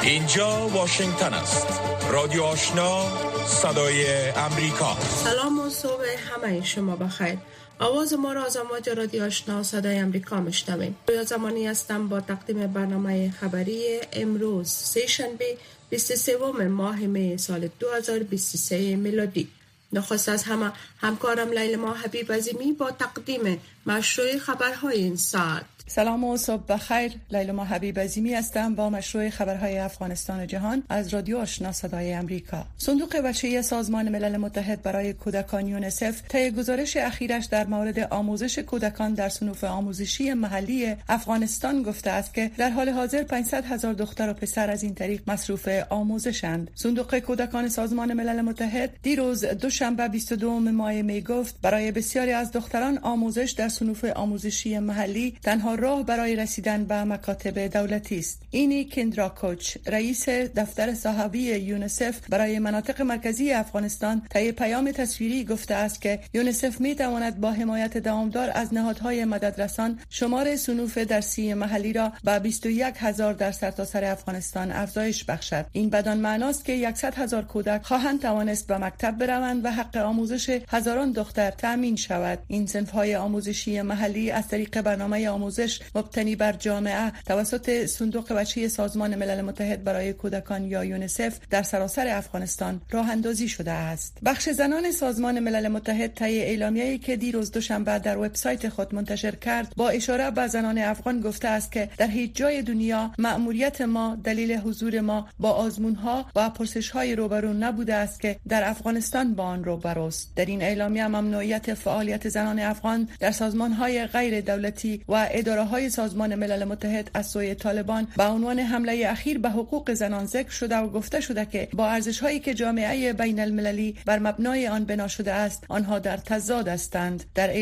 اینجا واشنگتن است. رادیو آشنا، صدای امریکا. سلام و صبح همه شما بخیر. آواز ما را از امواج رادیو آشنا صدای امریکا میشنوید. رویا زمانی هستم با تقدیم برنامه خبری امروز سه‌شنبه 23 ماه می سال 2023 میلادی. نخست از همه همکارم لیلا حبیب عظیمی با تقدیم مشروع خبرهای این ساعت. سلام و صبح بخیر. لیلا حبیب عظیمی هستم با مشروع خبرهای افغانستان و جهان از رادیو آشنا صدای امریکا. صندوق بشری سازمان ملل متحد برای کودکان یونیسف طی گزارش اخیرش در مورد آموزش کودکان در صنوف آموزشی محلی افغانستان گفته است که در حال حاضر 500,000 دختر و پسر از این طریق مصروف آموزشند. صندوق کودکان سازمان ملل متحد دیروز دوشنبه 22 ماه می گفت برای بسیاری از دختران آموزش در صنوف آموزشی محلی تنها راه برای رسیدن به مکاتب دولتی است. اینی کندرا کوچ، رئیس دفتر صحابی یونیسف برای مناطق مرکزی افغانستان، طی پیام تصویری گفته است که یونیسف می تواند با حمایت دوامدار از نهادهای مددرسان شمار صنوف درسی محلی را به 21,000 در سرتاسر افغانستان افزایش بخشد. این بدان معناست که 100,000 کودک خواهند توانست به مکتب بروند و حق آموزش هزاران دختر تامین شود. این صنف‌های آموزشی محلی از طریق برنامه آموزش مبتنی بر جامعه توسط صندوق بشری سازمان ملل متحد برای کودکان یا یونیسف در سراسر افغانستان راه اندازی شده است. بخش زنان سازمان ملل متحد طی اعلامیه‌ای که دیروز دوشنبه در وبسایت خود منتشر کرد با اشاره به زنان افغان گفته است که در هیچ جای دنیا مأموریت ما دلیل حضور ما با آزمون‌ها و پرسش‌های روبرو نبوده است که در افغانستان با آن روبروست. در این اعلامیه ممنوعیت فعالیت زنان افغان در سازمان‌های غیر دولتی و اداره‌های سازمان ملل متحد از سوی طالبان به عنوان حمله اخیر به حقوق زنان ذکر شده و گفته شده که با ارزش‌هایی که جامعه بین المللی بر مبنای آن بنا شده است آنها در تضاد هستند.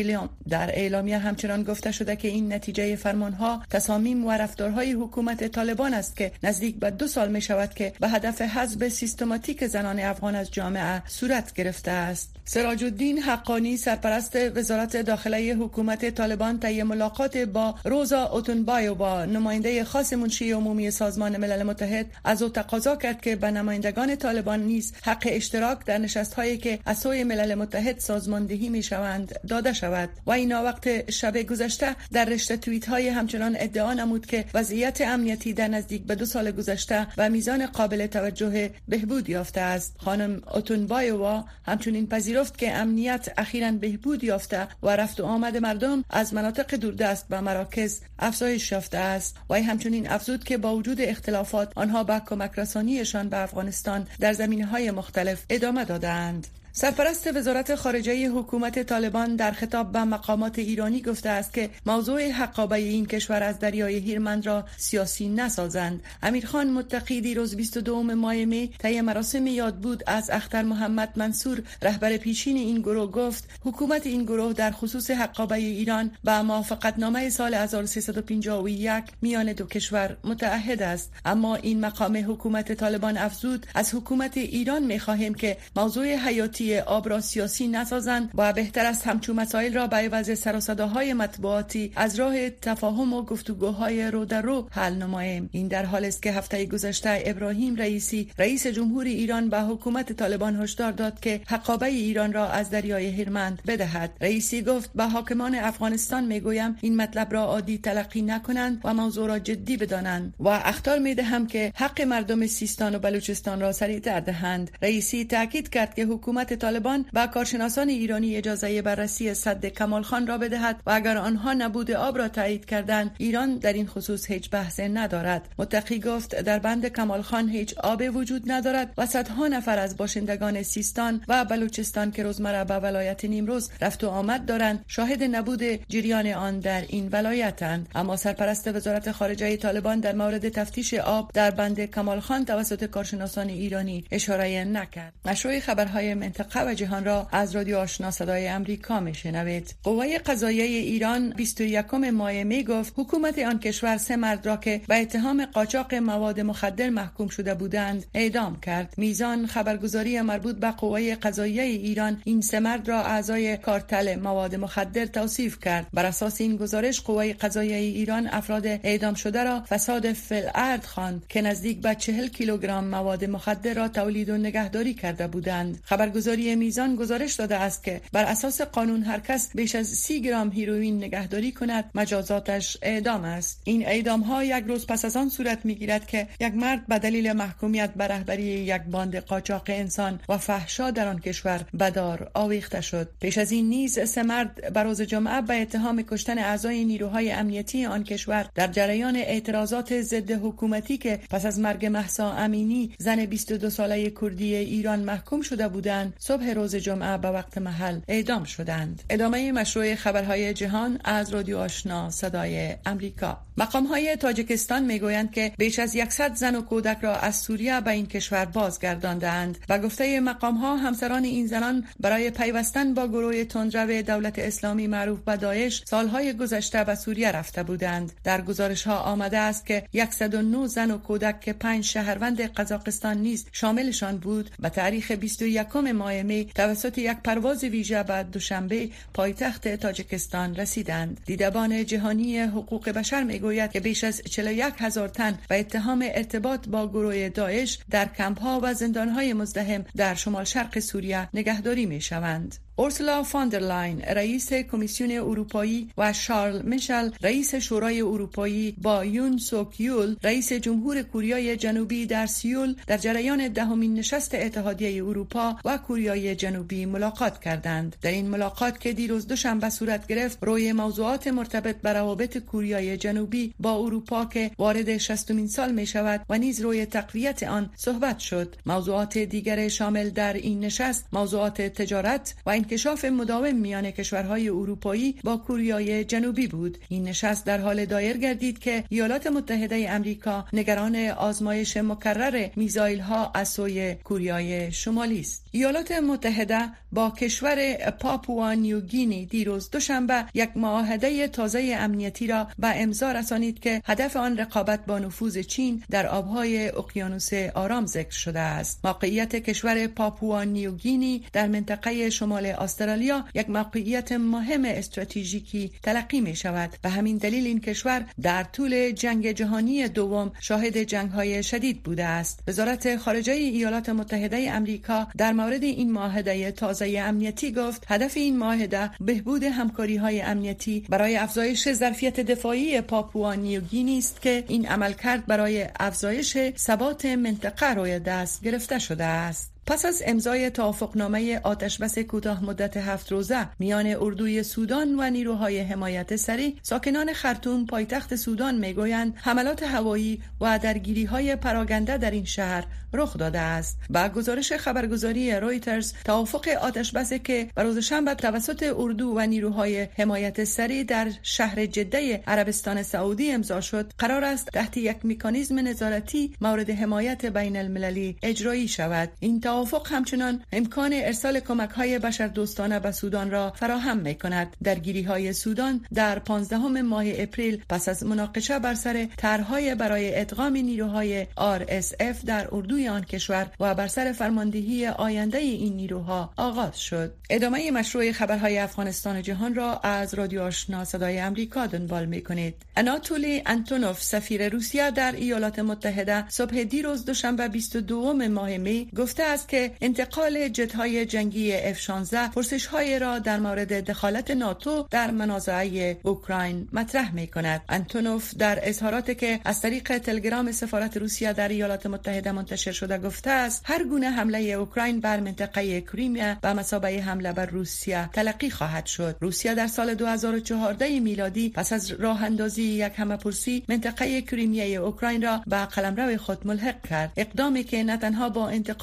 در اعلامیه همچنان گفته شده که این نتیجه فرمان‌ها، تصامیم و رفتارهای حکومت طالبان است که نزدیک به 2 سال می‌شود که به هدف حذف سیستماتیک زنان افغان از جامعه صورت گرفته است. سراج الدین حقانی، سرپرست وزارت داخلی حکومت طالبان، طی ملاقات با روزا اوتونبایووا، نماینده خاص منشی عمومی سازمان ملل متحد، از او تقاضا کرد که به نمایندگان طالبان نیز حق اشتراک در نشست‌هایی که از سوی ملل متحد سازماندهی می‌شوند داده شود. و اینا وقت شب گذشته در رشته توییت‌های همچنان ادعا نمود که وضعیت امنیتی در نزدیک به 2 سال گذشته و میزان قابل توجه بهبود یافته است. خانم اوتونبایووا همچنین پذیرفت که امنیت اخیراً بهبود یافته و رفت و آمد مردم از مناطق دوردست به مراکز افزایش یافته است. و همچنین افزود که با وجود اختلافات آنها به کمک رسانیشان به افغانستان در زمینه‌های مختلف ادامه دادند. سرپرست وزارت خارجه حکومت طالبان در خطاب به مقامات ایرانی گفته است که موضوع حقابه این کشور از دریای هیرمند را سیاسی نسازند. امیرخان متقی دیروز 22 ماه می طی مراسم یادبود از اختر محمد منصور، رهبر پیشین این گروه، گفت حکومت این گروه در خصوص حقابه ایران با موافقتنامه سال 1351 میان 2 کشور متعهد است. اما این مقام حکومت طالبان افزود از حکومت ایران می‌خواهیم که موضوع حیاتی آب را سیاسی نسازند و بهتر است همچون مسائل را به عوض سر و صداهای مطبوعاتی از راه تفاهم و گفتگوهای رو در رو حل نماییم. این در حالی است که هفته گذشته ابراهیم رئیسی، رئیس جمهور ایران، به حکومت طالبان هشدار داد که حقابه ایران را از دریای هیرمند بدهد. رئیسی گفت به حاکمان افغانستان میگویم این مطلب را عادی تلقی نکنند و موضوع را جدی بدانند و اخطار میدهم که حق مردم سیستان و بلوچستان را سریعتر دهند. رئیسی تاکید کرد که حکومت طالبان با کارشناسان ایرانی اجازه بررسی سد کمال خان را بدهد و اگر آنها نبود آب را تایید کردند ایران در این خصوص هیچ بحث ندارد. متقی گفت در بند کمال خان هیچ آب وجود ندارد و صدها نفر از باشندگان سیستان و بلوچستان که روزمره به ولایت نیمروز رفت و آمد دارند شاهد نبود جریان آن در این ولایتند. اما سرپرست وزارت خارجه طالبان در مورد تفتیش آب در بند کمال خان توسط کارشناسان ایرانی اشاره نکرد. مشروع خبرهای منطقه منطقه و جهان را از رادیو آشنا صدای امریکا میشنوید. قوه قضاییه ایران 21 ماه می گفت حکومت آن کشور 3 مرد را که به اتهام قاچاق مواد مخدر محکوم شده بودند اعدام کرد. میزان خبرگزاری مربوط به قوه قضاییه ایران این 3 مرد را اعضای کارتل مواد مخدر توصیف کرد. بر اساس این گزارش قوه قضاییه ایران افراد اعدام شده را فساد فی الارض خواند که نزدیک به 40 کیلوگرم مواد مخدر را تولید و نگهداری کرده بودند. خبرگزاری میزان گزارش داده است که بر اساس قانون هر کس بیش از 30 گرم هیروئین نگهداری کند مجازاتش اعدام است. این اعدام ها یک روز پس از آن صورت میگیرد که یک مرد به دلیل محکومیت به رهبری یک باند قاچاق انسان و فحشا در آن کشور به دار آویخته شد. پیش از این نیز 3 مرد بر روز جمعه به اتهام کشتن اعضای نیروهای امنیتی آن کشور در جریان اعتراضات ضد حکومتی که پس از مرگ مهسا امینی زن 22 ساله کردی ایران محکوم شده بودند صبح روز جمعه به وقت محل اعدام شدند. ادامه مشروع خبرهای جهان از رادیو آشنا صدای امریکا. مقام‌های تاجیکستان میگویند که بیش از 100 زن و کودک را از سوریه به این کشور بازگرداندند. به گفته مقام‌ها همسران این زنان برای پیوستن با گروه تندرو دولت اسلامی معروف به داعش سالهای گذشته به سوریه رفته بودند. در گزارش‌ها آمده است که 109 زن و کودک که 5 شهروند قزاقستان نیز شاملشان بود به تاریخ 21 ماه می توسط یک پرواز ویژه به دوشنبه پایتخت تاجیکستان رسیدند. دیدبان جهانی حقوق بشر میگوید که بیش از 41,000 تن به اتهام ارتباط با گروه داعش در کمپ‌ها و زندان‌های مزدحم در شمال شرق سوریه نگهداری می‌شوند. اورسولا فاندرلاین رئیس کمیسیون اروپایی و شارل میشل رئیس شورای اروپایی با یون سوک یول رئیس جمهور کوریای جنوبی در سیول در جریان 10مین نشست اتحادیه اروپا و کوریای جنوبی ملاقات کردند. در این ملاقات که دیروز دوشنبه صورت گرفت روی موضوعات مرتبط به روابط کوریای جنوبی با اروپا که وارد 60مین سال می شود و نیز روی تقویت آن صحبت شد. موضوعات دیگر شامل در این نشست موضوعات تجارت و انکشاف مداوم میان کشورهای اروپایی با کوریای جنوبی بود. این نشست در حال دایر گردید که ایالات متحده امریکا نگران آزمایش مکرر میزایل‌ها از سوی کوریای شمالی است. ایالات متحده با کشور پاپوا نیوگینی دیروز دوشنبه یک معاهده تازه امنیتی را به امضا رسانید که هدف آن رقابت با نفوذ چین در آبهای اقیانوس آرام ذکر شده است. موقعیت کشور پاپوا نیوگینی در منطقه شمال استرالیا یک موقعیت مهم استراتژیکی تلقی می شود. به همین دلیل این کشور در طول جنگ جهانی دوم شاهد جنگ‌های شدید بوده است. وزارت خارجه ایالات متحده امریکا در مورد این معاهده تازه امنیتی گفت هدف این معاهده بهبود همکاری‌های امنیتی برای افزایش ظرفیت دفاعی پاپوا نیوگینی است که این عملکرد برای افزایش ثبات منطقه روی دست گرفته شده است. پس از امضای توافقنامه آتشبس کوتاه مدت 7 روزه میان اردوی سودان و نیروهای حمایت سریع، ساکنان خرطوم پایتخت سودان میگویند حملات هوایی و درگیری‌های پراگنده در این شهر رخ داده است. با گزارش خبرگزاری رویترز، توافق آتشبس که روز شنبه توسط اردو و نیروهای حمایت سریع در شهر جده عربستان سعودی امضا شد، قرار است تحت یک مکانیزم نظارتی مورد حمایت بین المللی اجرایی شود. این توافق همچنان امکان ارسال کمک‌های بشردوستانه به سودان را فراهم می‌کند. درگیری‌های سودان در 15 ماه اپریل پس از مناقشه بر سر طرح‌های برای ادغام نیروهای RSF در اردوی آن کشور و بر سر فرماندهی آینده این نیروها آغاز شد. ادامه مشروع خبرهای افغانستان جهان را از رادیو آشنا صدای امریکا دنبال می‌کنید. اناتولی آنتونوف سفیر روسیه در ایالات متحده صبح دیروز دوشنبه 22 ماه می گفته است که انتقال جت‌های جنگی F-16 پرسش‌های را در مورد دخالت ناتو در منازعه اوکراین مطرح می‌کند. آنتونوف در اظهاراتی که از طریق تلگرام سفارت روسیه در ایالات متحده منتشر شده گفته است هر گونه حمله اوکراین بر منطقه کریمیا به مثابه حمله بر روسیه تلقی خواهد شد. روسیه در سال 2014 میلادی پس از راه اندازی یک همه‌پرسی منطقه کریمیای اوکراین را به قلمرو خود ملحق کرد. اقدامی که نه تنها با انتقادات شدید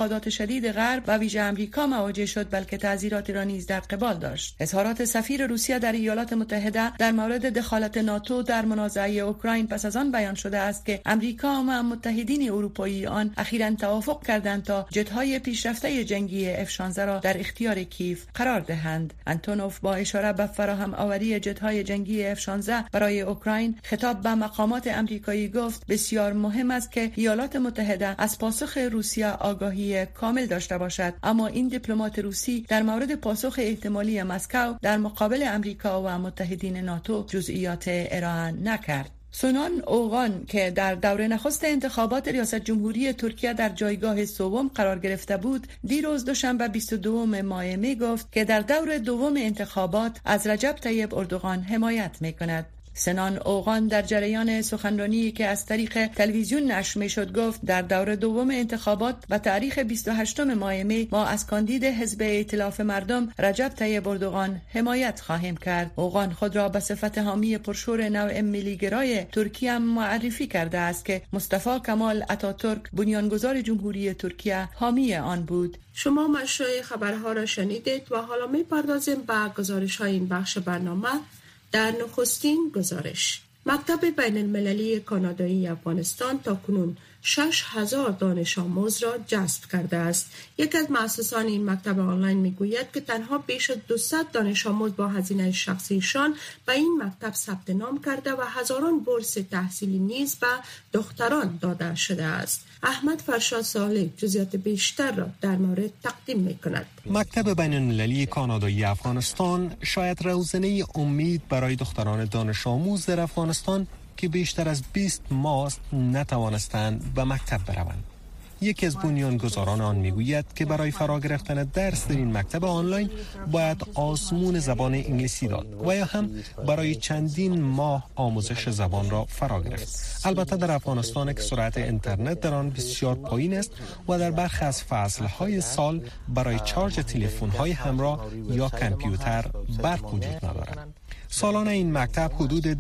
شدید غرب و ویژه آمریکا مواجه شد، بلکه تعزیراتی را نیز در قبال داشت. اظهارات سفیر روسیه در ایالات متحده در مورد دخالت ناتو در منازعه اوکراین پس از آن بیان شده است که آمریکا و متحدین اروپایی آن اخیراً توافق کردند تا جت‌های پیشرفته جنگی F-16 را در اختیار کیف قرار دهند. آنتونوف با اشاره به فراهم آوری جت‌های جنگی F-16 برای اوکراین خطاب به مقامات آمریکایی گفت بسیار مهم است که ایالات متحده از پاسخ روسیه آگاهی کامل داشته باشد، اما این دیپلمات روسی در مورد پاسخ احتمالی مسکو در مقابل آمریکا و متحدین ناتو جزئیات ارائه نکرد. سنان اوغان که در دور نخست انتخابات ریاست جمهوری ترکیه در جایگاه سوم قرار گرفته بود، دیروز دوشنبه 22 ماه می گفت که در دور دوم انتخابات از رجب طیب اردوغان حمایت می کند. سنان اوغان در جریان سخنرانی که از طریق تلویزیون نشر می‌شد گفت در دور دوم انتخابات و تاریخ 28 ماه می ما از کاندید حزب ائتلاف مردم رجب طیب اردوغان حمایت خواهیم کرد. اوغان خود را به صفت حامی پرشور نوع ملی‌گرای ترکیه معرفی کرده است که مصطفی کمال اتاتورک بنیانگذار جمهوری ترکیه حامی آن بود. شما مشروع خبرها را شنیدید و حالا می‌پردازیم به گزارش‌های این بخش برنامه. در نخستین گزارش، مکتب بین المللی کانادایی افغانستان تا کنون 6,000 دانش آموز را جذب کرده است. یکی از مؤسسان این مکتب آنلاین میگوید که تنها بیش از 200 دانش آموز با هزینه شخصیشان به این مکتب ثبت نام کرده و هزاران بورس تحصیلی نیز به دختران داده شده است. احمد فرشاد صالح جزئیات بیشتر را در مورد تقدیم می‌کند. مکتب بین المللی کانادایی افغانستان شاید روزنه امید برای دختران دانش آموز در افغانستان که بیشتر از 20 ماه نتوانستند به مکتب بروند. یکی از بنیانگذاران آن میگوید که برای فرا گرفتن درس در این مکتب آنلاین باید آزمون زبان انگلیسی داد و یا هم برای چندین ماه آموزش زبان را فرا گرفت. البته در افغانستان که سرعت اینترنت در آن بسیار پایین است و در برخی از فصل‌های سال برای چارج تلفن‌های همراه یا کامپیوتر برق وجود ندارد. سالانه این مکتب حدود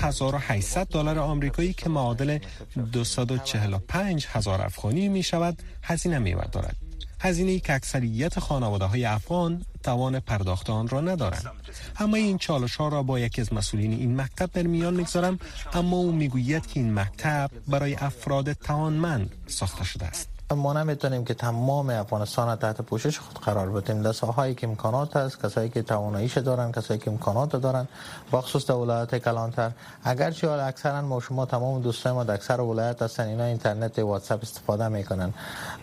$2,800 آمریکایی که معادل 245,000 افغانی می شود هزینه می بردارد. هزینه‌ای که اکثریت خانواده‌های افغان توان پرداخت آن را ندارند. اما این چالش‌ها را با یکی از مسئولین این مکتب در میان می‌گذارم، اما او میگوید که این مکتب برای افراد توانمند ساخته شده است. ما نمیتونیم که تمام افغانستان تحت پوشش خود قرار بدیم. در ساحه‌ای که امکانات هست، کسایی که تواناییش دارن، کسایی که امکانات دارن، بخصوص در ولایت کلانتر، اگرچه اکثرا ما شما تمام دوستای ما در اکثر ولایت هستن اینا اینترنت واتساپ استفاده میکنن.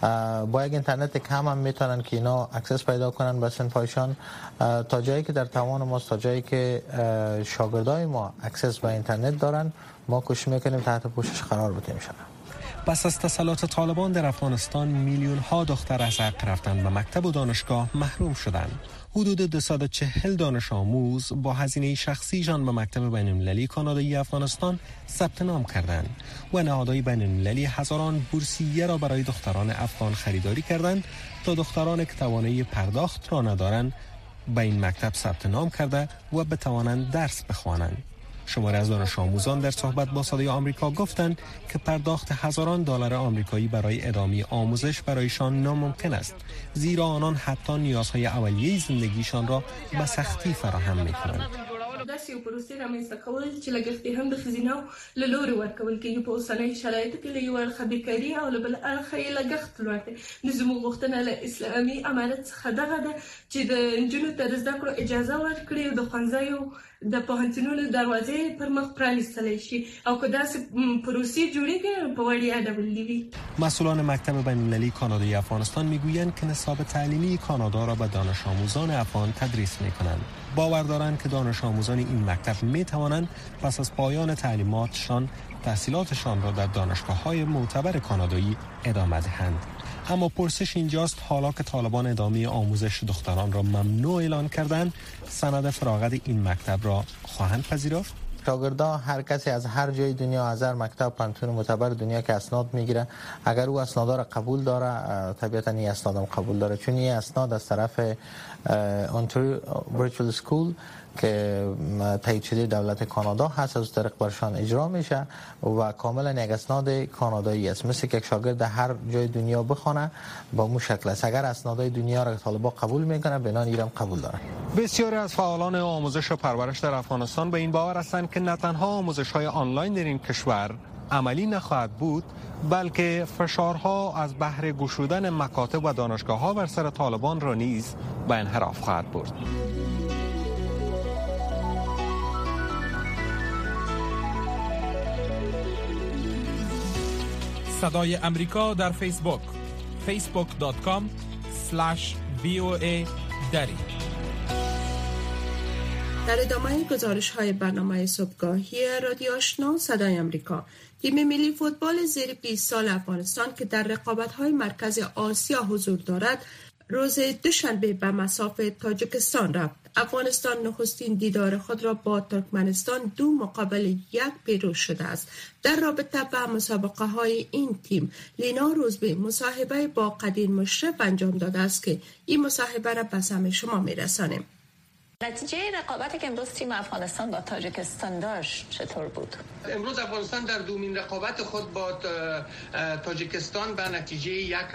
با یک اینترنت کم هم میتونن که اینا اکسس پیدا کنن به صنفایشان. تا جایی که در توان ماست، تا جایی که شاگردای ما اکسس به اینترنت دارن، ما کوشش میکنیم تحت پوشش قرار بدیم شون. پس از تسلط طالبان در افغانستان میلیون ها دختر از حق رفتن به مکتب و دانشگاه محروم شدند. حدود 240 دانش آموز با هزینه شخصیشان به مکتب بین المللی کانادایی افغانستان ثبت نام کردند و نهادهای بین المللی هزاران بورسیه را برای دختران افغان خریداری کردند تا دختران که توانایی پرداخت را ندارند به این مکتب ثبت نام کرده و بتوانند درس بخوانند. شماری از دانش آموزان در صحبت با صدای آمریکا گفتند که پرداخت هزاران دلار آمریکایی برای ادامه آموزش برایشان ناممکن است، زیرا آنان حتی نیازهای اولیه زندگیشان را به سختی فراهم می‌کنند. داسې یو پروسې رامنځته کول چې لګښت هم د ښځینه له لورې ورکول کېږي په اوسنیو شرایطو کې له یو اړخه بیکاري او له بل اړخه یې لګښت لوړ دی. نو زموږ غوښتنه له اسلامي امارت څخه دغه ده چې د نجونو ته د زده کړو اجازه ورکړي او د ښوونځیو د پوهنتونونو دروازې پر مخ پرانیستلی شي او که داسې پروسې جوړېږي په وړیا ډول وي. مسئولان مکتب بین المللی کانادایی افغانستان میگویند که نصاب تعلیمی کانادا را به دانش آموزان افغان تدریس میکنند. باور دارند که دانش آموزان این مکتب می توانند پس از پایان تعلیماتشان تحصیلاتشان را در دانشگاه‌های معتبر کانادایی ادامه دهند. اما پرسش اینجاست حالا که طالبان ادامه آموزش دختران را ممنوع اعلان کردند، سند فراغت این مکتب را خواهند پذیرفت؟ شاگردا هر کسی از هر جای دنیا، از هر مکتب پانتون معتبر دنیا که اسناد میگیره، اگر او اسنادا را قبول داره طبیعتا این اسناد هم قبول داره، چون این اسناد از طرف اونتاریو ورچوال اسکول که تایید شده دولت کانادا هست از طریق برشان اجرا میشه و کاملا یک اسناد کانادایی است، مثل که یک شاگرد هر جای دنیا بخونه با مو شکل است. اگر اسنادهای دنیا را طالبان قبول میکنه بنان ایران قبول داره. بسیاری از فعالان آموزش و پرورش در افغانستان به این باور هستند که نه تنها آموزش‌های آنلاین در این کشور عملی نخواهد بود، بلکه فشارها از بهر گشودن مکاتب و دانشگاه‌ها بر سر طالبان را نیز به انحراف خواهد برد. صدای امریکا در فیسبوک facebook.com/VOA دری. در ادامه گزارش‌های برنامه صبحگاهی رادیو آشنا صدای امریکا، تیم ملی فوتبال زیر 20 سال افغانستان که در رقابت‌های مرکز آسیا حضور دارد، روز دوشنبه به مصاف تاجیکستان رفت. افغانستان نخستین دیدار خود را با ترکمنستان 2-1 پیروز شده است. در رابطه با مسابقه های این تیم، لینا روزبی مصاحبه با قدیر مشرف انجام داده است که این مصاحبه را به سمع شما میرسانیم. نتیجه رقابتی که امروز تیم افغانستان با تاجیکستان داشت چطور بود؟ امروز افغانستان در دومین رقابت خود با تاجیکستان به نتیجه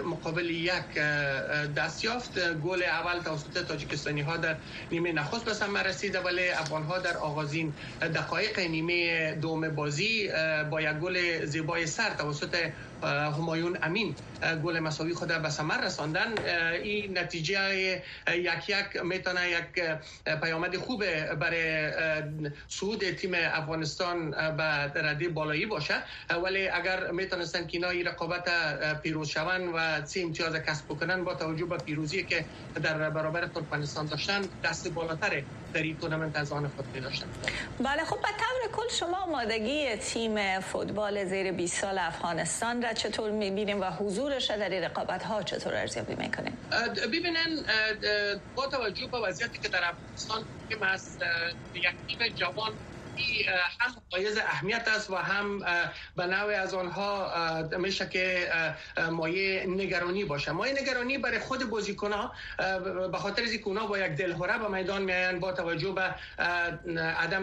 1-1 دست یافت. گل اول توسط تاجیکستانی ها در نیمه نخست به ثمر رسید، ولی افغان ها در آغازین دقایق نیمه دوم بازی با یک گل زیبای سر توسط همایون امین گل مساوی خود به ثمر رساندن. این نتیجه 1-1 میتونه یک پیامد خوب برای صعود تیم افغانستان به رده بالایی باشه، ولی اگر میتونستن که اینا این رقابت پیروز شوند و 3 امتیاز کسب کنن با توجه به پیروزی که در برابر ترکمنستان داشتن، دست بالاتر در این تورنمنت از آن خود داشتن. بله، خب به طور کل شما آمادگی تیم فوتبال زیر 20 سال افغانستان را چطور می‌بینیم و حضورش در این رقابت‌ها چطور ارزیابی می‌کنیم؟ ببینن، با توجه به وضعیتی که در افغانستان که از یک تیم جوان هم حائز اهمیت است و هم به نوع از آنها میشه که مایه نگرانی باشه. مایه نگرانی برای خود بازیکن‌ها به خاطر از اینکه اونها با یک دلهره به میدان میآیند با توجه به عدم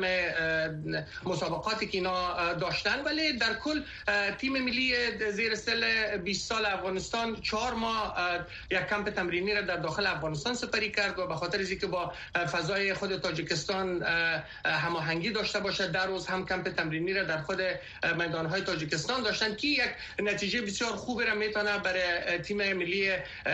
مسابقاتی که اینا داشتن، ولی در کل تیم ملی زیر سن 20 سال افغانستان 4 ماه یک کمپ تمرینی را در داخل افغانستان سپری کرد و به خاطر از اینکه با فضای خود تاجیکستان هماهنگی داشته باشه، در روز هم کمپ تمرینی را در خود میدان‌های تاجیکستان داشتن که یک نتیجه بسیار خوبی را میتونه برای تیم ملی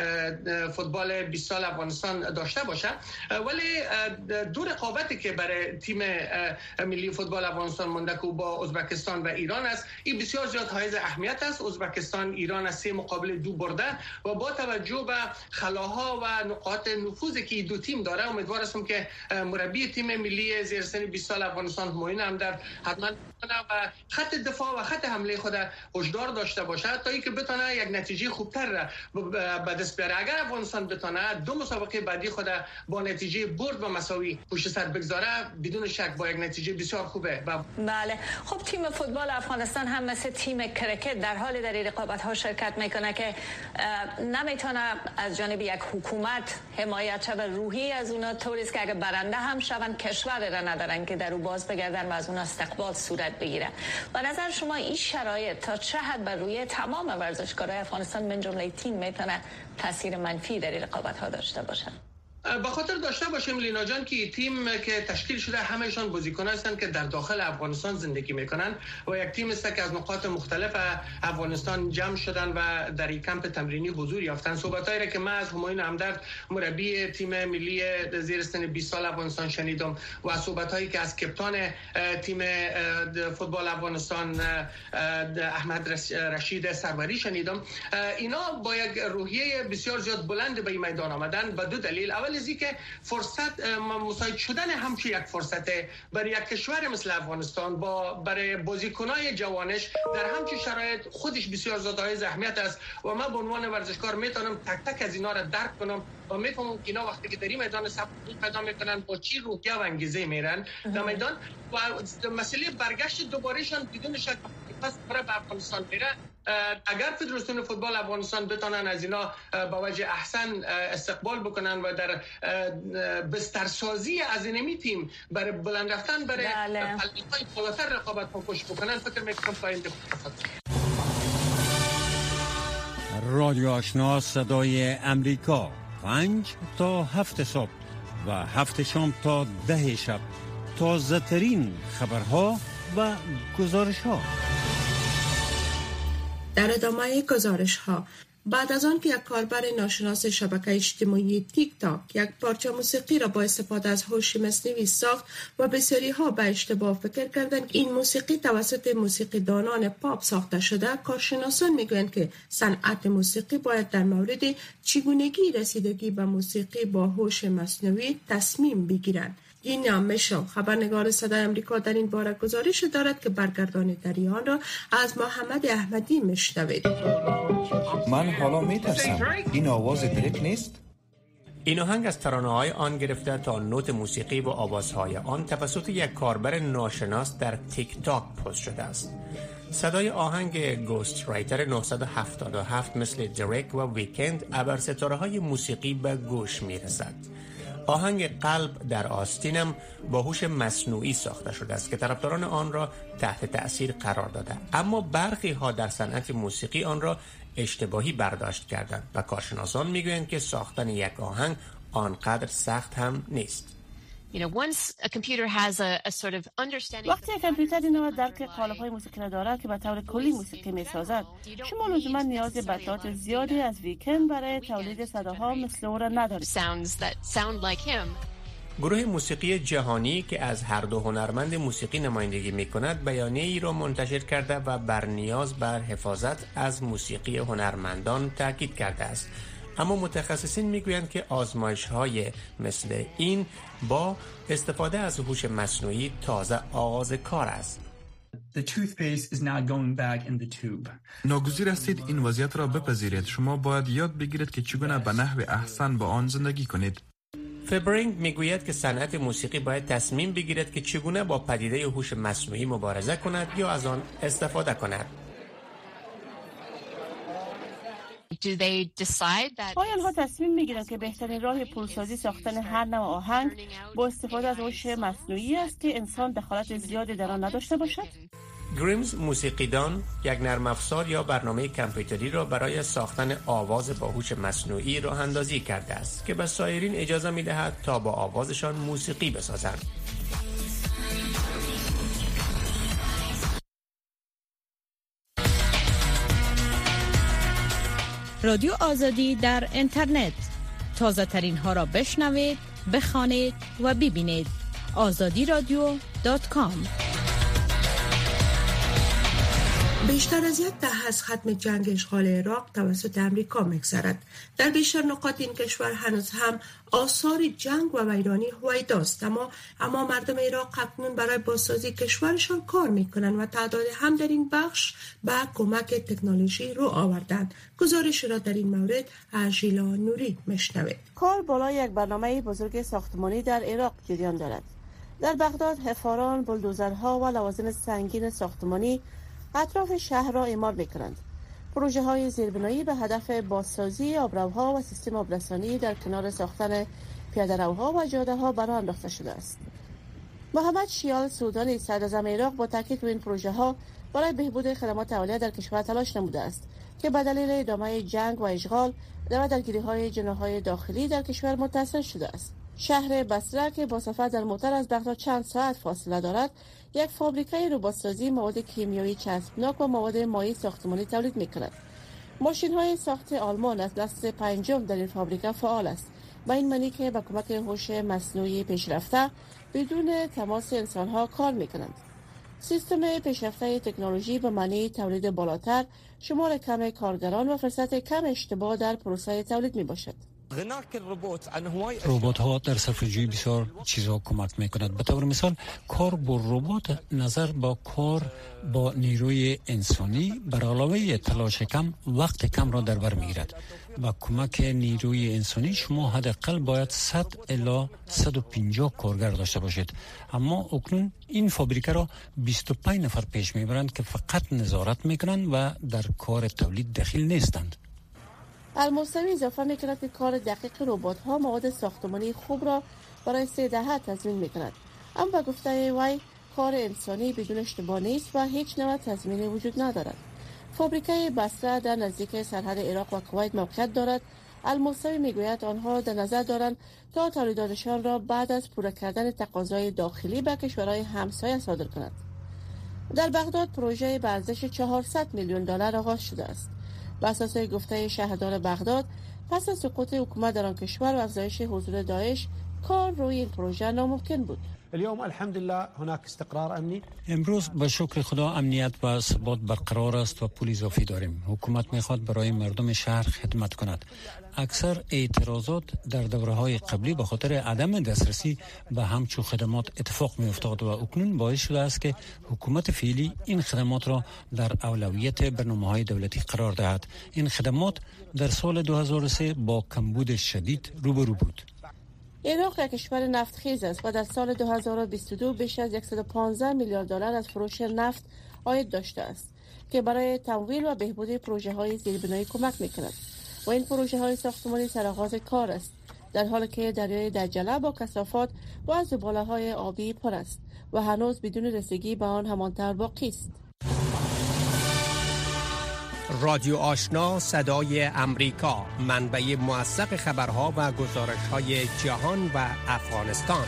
فوتبال 20 سال افغانستان داشته باشه. ولی دو رقابتی که برای تیم ملی فوتبال افغانستان مونده که با ازبکستان و ایران است، این بسیار زیاد حائز اهمیت است. ازبکستان ایران از 3 مقابل 2 برده و با توجه به خلاها و نقاط نفوذی که دو تیم داره، امیدوار هستم که مربی تیم ملی زیر سن 20 سال افغانستان موین هم در حتما و خط دفاع و خط حمله خود هشدار داشته باشه تا اینکه بتونه یک نتیجه خوبتر به دست بیاره. اگر افغانستان بتونه 2 مسابقه بعدی خود با نتیجه برد و مساوی پشت سر بگذاره، بدون شک با یک نتیجه بسیار خوبه. بله، خب تیم فوتبال افغانستان هم مثل تیم کرکت در حال در این رقابت ها شرکت میکنه که نمیتونه از جانب یک حکومت حمایت شود روحی از اونا، طوری است که اگر برنده هم شون کشور را ندارن که در او باز بگردن و از اون استقبال صورت بگیره. به نظر شما این شرایط تا چه حد بر روی تمام ورزشکارهای افغانستان من جمله تیم میتونه تاثیر منفی در این رقابت ها داشته باشه؟ با خاطر داشته باشیم لینا جان که تیم که تشکیل شده همهشان بازیکنان هستند که در داخل افغانستان زندگی میکنن و یک تیم است که از نقاط مختلف افغانستان جمع شدن و در این کمپ تمرینی حضور یافتن. صحبتایی را که من از همایون همدرد مربی تیم ملی زیر سن 20 سال افغانستان شنیدم و صحبتایی که از کپتان تیم فوتبال افغانستان احمد رشید سروری شنیدم، اینا با یک روحیه بسیار زیاد بلند به این میدان آمدن به 2 دلیل. اول از اینکه فرصت مساعد شدن همچین یک فرصت برای یک کشور مثل افغانستان برای بازیکنای جوانش در همچین شرایط خودش بسیار زیاد حائز اهمیت است و من به عنوان ورزشکار میتونم تک تک از اینا را درک کنم و میفهمم که اینا وقتی که در این میدان سبک پیدا میکنن با چی روحیه و انگیزه میرن در میدان و مسئله برگشت دوبارهشان بدون شک پس برای افغانستان میره اگر فدراسیون فوتبال افغانستان بتونن از اینا با وجه احسن استقبال بکنن و در بسترسازی از اینمی تیم برای بلند رفتن برای فعالیت‌های بالاتر رقابت پاکش بکنن، فکر میکنم تا این رادیو آشنا صدای امریکا 5 تا 7 صبح و 7 شام تا 10 شب، تازه ترین خبرها و گزارش ها. در ادامه گزارش ها، بعد از آن که یک کاربر ناشناس شبکه اجتماعی تیک تاک یک پارچه موسیقی را با استفاده از هوش مصنوعی ساخت و بسیاری ها به اشتباه فکر کردند این موسیقی توسط موسیقیدانان پاپ ساخته شده، کارشناسان میگویند که صنعت موسیقی باید در مورد چگونگی رسیدگی به موسیقی با هوش مصنوعی تصمیم بگیرند. گینا میشل، خبرنگار صدای امریکا، در این باره گزارش دارد که برگردان در آن را از محمد احمدی میشنوید. من حالا میترسم. این آواز دریک نیست؟ این آهنگ از ترانه‌های آن گرفته تا نوت موسیقی و آوازهای آن توسط یک کاربر ناشناس در تیک تاک پست شده است. صدای آهنگ گوست رایتر 977 مثل دریک و ویکند ابر ستاره‌های موسیقی به گوش میرسد. آهنگ قلب در آستینم با هوش مصنوعی ساخته شده است که طرفداران آن را تحت تأثیر قرار داده، اما برخی ها در صنعت موسیقی آن را اشتباهی برداشت کردند و کارشناسان میگویند که ساختن یک آهنگ آنقدر سخت هم نیست. وقتی یک کامپیوتر این درک قالب‌های موسیقی را دارد که به طور کلی موسیقی می‌سازد، شما لزوما نیاز به اطلاعات زیادی از ویکند برای تولید صداها مثل او را ندارید. گروه موسیقی جهانی که از هر دو هنرمند موسیقی نمایندگی می‌کند بیانیه‌ای را منتشر کرده و بر نیاز بر حفاظت از موسیقی هنرمندان تاکید کرده است. اما متخصصین میگویند که آزمایش‌های مثل این با استفاده از هوش مصنوعی تازه آغاز کار است. ناگزیر استید این وضعیت را بپذیرید. شما باید یاد بگیرید که چگونه به نحو احسن با آن زندگی کنید. فبرینگ میگوید که صنعت موسیقی باید تصمیم بگیرد که چگونه با پدیده هوش مصنوعی مبارزه کند یا از آن استفاده کند. آیا آنها تصمیم میگیرند که بهترین راه پولسازی ساختن هر نوع آهنگ با استفاده از هوش مصنوعی است که انسان دخالت زیادی در آن نداشته باشد؟ گریمز موسیقیدان یک نرم افزار یا برنامه کامپیوتری را برای ساختن آواز با هوش مصنوعی راه اندازی کرده است که به سایرین اجازه می‌دهد تا با آوازشان موسیقی بسازند. رادیو آزادی در اینترنت، تازه ترین ها را بشنوید، بخوانید و ببینید. azadiradio.com. بیشتر از 10 از ختم جنگ اشغال عراق توسط امریکا می‌گذرد. در بیشتر نقاط این کشور هنوز هم آثار جنگ و ویرانی هویداست، اما مردم عراق اکنون برای بازسازی کشورشان کار می‌کنند و تعداد هم در این بخش به کمک تکنولوژی رو آوردند. گزارش را در این مورد از ژیلا نوری می‌شنوید. کار بالای یک برنامه بزرگ ساختمانی در عراق جریان دارد. در بغداد حفاران، بلدوزرها و لوازم سنگین ساختمانی اطراف شهر را اعمار می‌کنند. پروژه های زیربنایی به هدف بازسازی آبروها و سیستم آبرسانی در کنار ساختن پیاده‌روها و جاده‌ها برآ انداخته شده است. محمد شیال سودانی صدراعظم عراق با تاکید روی این پروژه ها برای بهبود خدمات اولیه در کشور تلاش نموده است که به دلیل ادامه جنگ و اشغال و درگیری‌های جناح‌های داخلی در کشور متأثر شده است. شهر بصره که با سفر در موتر از بغداد چند ساعت فاصله دارد، یک فابریکه ربات‌سازی مواد کیمیایی چسبناک و مواد مایع ساختمانی تولید می‌کند. ماشین‌های ساخت آلمان از نسل پنجم در این فابریکه فعال است و این معنی که با کمک هوش مصنوعی پیشرفته بدون تماس انسان‌ها کار می‌کنند. سیستم پیشرفته تکنولوژی به معنی تولید بالاتر، شمار کم کارگران و فرصت کم اشتباه در پروسه تولید میباشد. ربات ها در صرفه‌جویی بسیار چیزا کمک میکند. به طور مثال کار با ربات نظر با کار با نیروی انسانی بر علاوه تلاش کم وقت کم را در بر میگیرد. با کمک نیروی انسانی شما حداقل باید 100 الی 150 کارگر داشته باشید، اما اکنون این فابریکه را 25 نفر پیش میبرند که فقط نظارت میکنند و در کار تولید دخیل نیستند. الموسوی اضافه میکند که کار دقیق ربات ها مواد ساختمانی خوب را برای 3 دهه تضمین میکند، اما به گفته وی کار انسانی بدون اشتباه نیست و هیچ نوع تضمینی وجود ندارد. فابریکه بصره در نزدیک سرحد عراق و کویت موقعیت دارد. الموسوی میگوید آنها در نظر دارند تا تولیداتشان را بعد از پوره کردن تقاضای داخلی به کشورهای همسایه صادر کنند. در بغداد پروژه به ارزش 400 میلیون دلار آغاز شده است. بر اساس گفته شهردار بغداد، پس از سقوط حکومت در آن کشور و افزایش حضور داعش، کار روی این پروژه ناممکن بود. امروز به شکر خدا امنیت و ثبات برقرار است و پول اضافی داریم. حکومت میخواد برای مردم شهر خدمت کند. اکثر اعتراضات در دوره‌های قبلی به خاطر عدم دسترسی به همچون خدمات اتفاق میافتاد و اکنون باعث شده است که حکومت فعلی این خدمات را در اولویت برنامه‌های دولتی قرار دهد. این خدمات در سال 2003 با کمبود شدید روبرو بود. عراق یک کشور نفتخیز است و در سال 2022 بیش از 115 میلیارد دلار از فروش نفت عاید داشته است که برای تمویل و بهبود پروژه‌های زیربنایی کمک می‌کند و این پروژه‌های ساختمانی سرآغاز کار است، در حالی که دریای دجله با کثافات و زباله‌های آبی پر است و هنوز بدون رسیدگی به آن همانطور باقی است. رادیو آشنا صدای امریکا، منبع موثق خبرها و گزارش‌های جهان و افغانستان.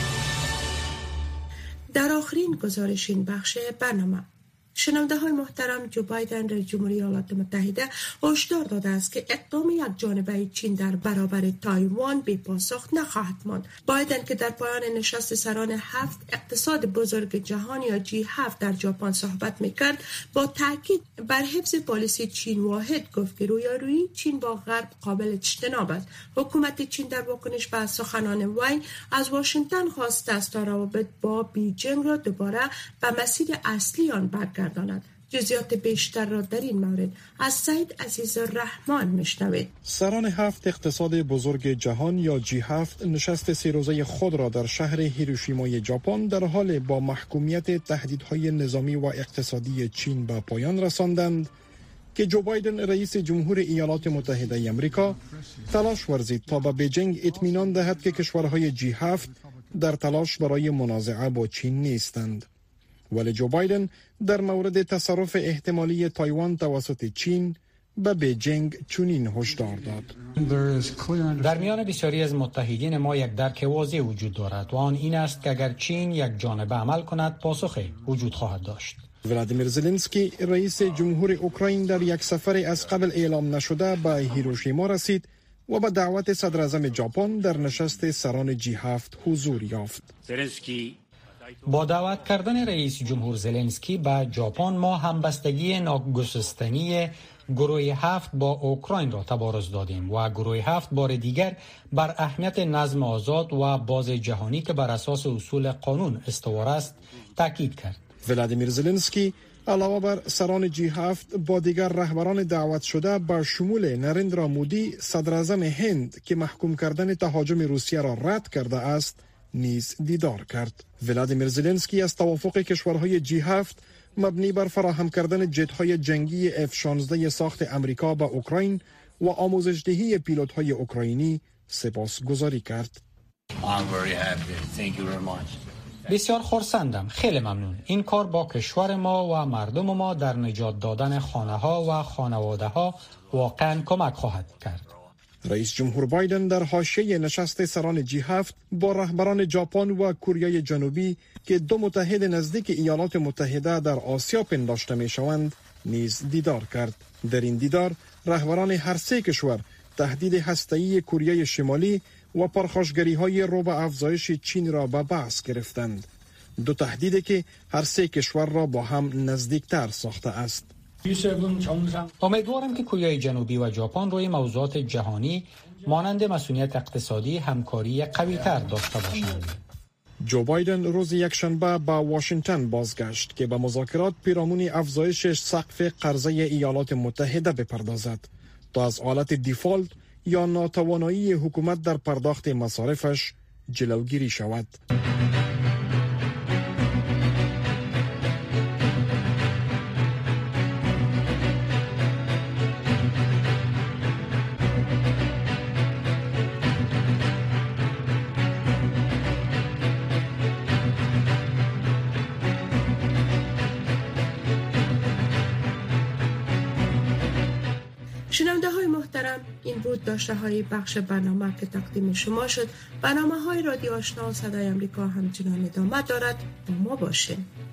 در آخرین گزارش این بخش برنامه، شنونده های محترم، جو بایدن رئیس جمهوری ایالات متحده هشدار داده است که اقدام یک جانبه چین در برابر تایوان بی پاسخ نخواهد ماند. بایدن که در پایان نشست سران 7 اقتصاد بزرگ جهان یا G7 در ژاپن صحبت میکرد، با تاکید بر حفظ پالیسی چین واحد گفت که رویارویی چین با غرب قابل اجتناب است. حکومت چین در واکنش به سخنان وی از واشنگتن خواسته است تا روابط با بیجینگ را دوباره به مسیر اصلی آن برگرداند. جزئیات بیشتر را در این مورد از سید عزیزالرحمن میشنوید. سران 7 اقتصاد بزرگ جهان یا G7 نشست 3 روزه خود را در شهر هیروشیمای ژاپن در حال با محکومیت تهدیدهای نظامی و اقتصادی چین به پایان رساندند که جو بایدن رئیس جمهور ایالات متحده آمریکا تلاش ورزید تا به بیجینگ اطمینان دهد که کشورهای G7 در تلاش برای منازعه با چین نیستند. ولی جو بایدن در مورد تصرف احتمالی تایوان توسط چین به بیجینگ چنین هشدار داد: در میان بسیاری از متحدین ما یک درک واضح وجود دارد و آن این است که اگر چین یک جانبه عمل کند پاسخی وجود خواهد داشت. ولادیمیر زلنسکی رئیس جمهور اوکراین در یک سفر از قبل اعلام نشده به هیروشیما رسید و به دعوت صدر اعظم ژاپن در نشست سران G7 حضور یافت. با دعوت کردن رئیس جمهور زلنسکی به ژاپن، ما همبستگی ناگسستنی گروه 7 با اوکراین را تبارز دادیم و گروه 7 بار دیگر بر اهمیت نظم آزاد و باز جهانی که بر اساس اصول قانون استوار است تاکید کرد. ولادیمیر زلنسکی علاوه بر سران G7 با دیگر رهبران دعوت شده به شمول نریندرا مودی صدر اعظم هند که محکوم کردن تهاجم روسیه را رد کرده است نیز دیدار کرد. ولادیمیر زلنسکی از توافق کشورهای G7 مبنی بر فراهم کردن جت‌های جنگی F-16 ساخت امریکا به اوکراین و آموزش‌دهی پیلوت‌های اوکراینی سپاسگزاری کرد. بسیار خرسندم، خیلی ممنون. این کار با کشور ما و مردم ما در نجات دادن خانه‌ها و خانواده‌ها واقعاً کمک خواهد کرد. رئیس جمهور بایدن در حاشیه نشست سران G7 با رهبران ژاپن و کره جنوبی که دو متحد نزدیک ایالات متحده در آسیا پنداشته میشوند نیز دیدار کرد. در این دیدار رهبران هر سه کشور تهدید هسته‌ای کره شمالی و پرخاشگری‌های رو به افزایش چین را به بحث گرفتند. دو تهدیدی که هر سه کشور را با هم نزدیکتر ساخته است. امیدوارم که کره جنوبی و ژاپن روی موضوعات جهانی مانند مسئولیت اقتصادی همکاری قوی‌تر داشته باشند. جو بایدن روز یکشنبه به واشنگتن بازگشت که به مذاکرات پیرامون افزایش سقف قرضه ایالات متحده بپردازد تا از حالت دیفالت یا ناتوانایی حکومت در پرداخت مصارفش جلوگیری شود. شنونده های محترم، این بود داشته های بخش برنامه که تقدیم شما شد. برنامه های رادیو آشنا صدای امریکا همچنان ادامه دارد. با ما باشین.